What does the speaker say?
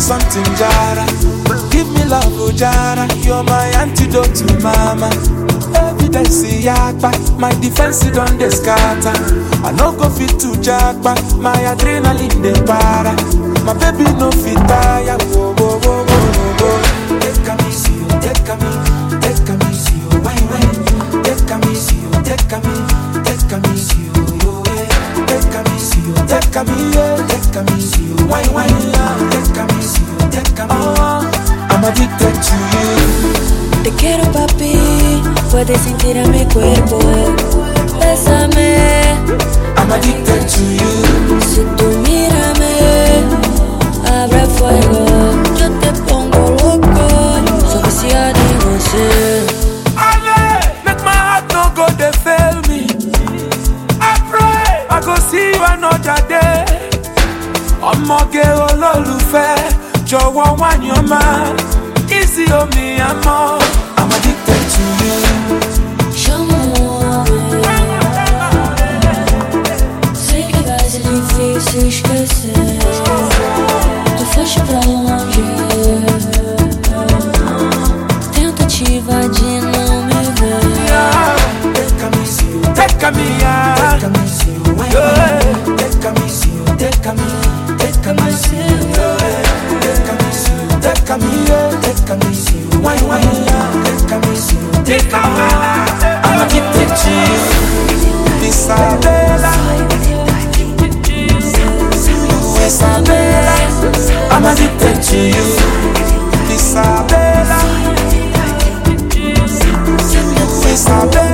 something, Jara. Give me love, oh Jara. You're my antidote to mama. Evidence, yakba. My defense is on the scatter. I no go fit to jackpa. My adrenaline, the para. My baby no fit tire. Whoa, whoa, whoa, whoa, whoa. Take me, see you, take me. Take me, see you, wine, wine. Take me, see you, take me. Take me, see you, yo, yeah. Take me, see you, take me, yeah. Take me, see you, wine, wine, yeah. Take me, see you, take me. I'm addicted to you. Te quiero, papi. Puedes sentir a mi cuerpo. Bésame. I'm addicted to you. Si tú mírame, abre fuego. Yo te pongo loco. So viciada en você. Make my heart no go dey fail me. I pray I go see you another day. Ọmọge olólùfẹ́, jọ̀wọ́ wá yan máa. Easy on me, I'm addicted to you. Chama-me. Sei que vai ser difícil esquecer. Tu foste pra longe. Tentativa de não me ver. Take me, see you, take me, yeah. Take me, see you, wine, wine. Take me, see you, take me. Take me, see you, yeah. Take me, see you, take me, yeah. Take me, see you, wine, wine, yeah. Take me, see you, take me. I'm addicted to you. Isabella. Isabella. I'm addicted to you. Isabella. Isabella.